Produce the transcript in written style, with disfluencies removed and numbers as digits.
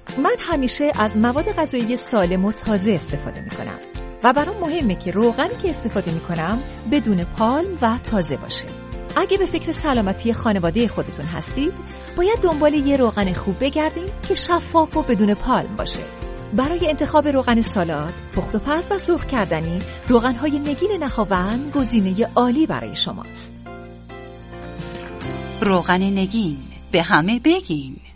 من همیشه از مواد غذایی سالم و تازه استفاده میکنم و برام مهمه که روغنی که استفاده میکنم بدون پالم و تازه باشه. اگه به فکر سلامتی خانواده خودتون هستید، باید دنبال یه روغن خوب بگردید که شفاف و بدون پالم باشه. برای انتخاب روغن سالاد، پخت و پز و سرخ کردنی، روغن‌های نگین نهاوند گزینه عالی برای شماست. روغن نگین، به همه بگین.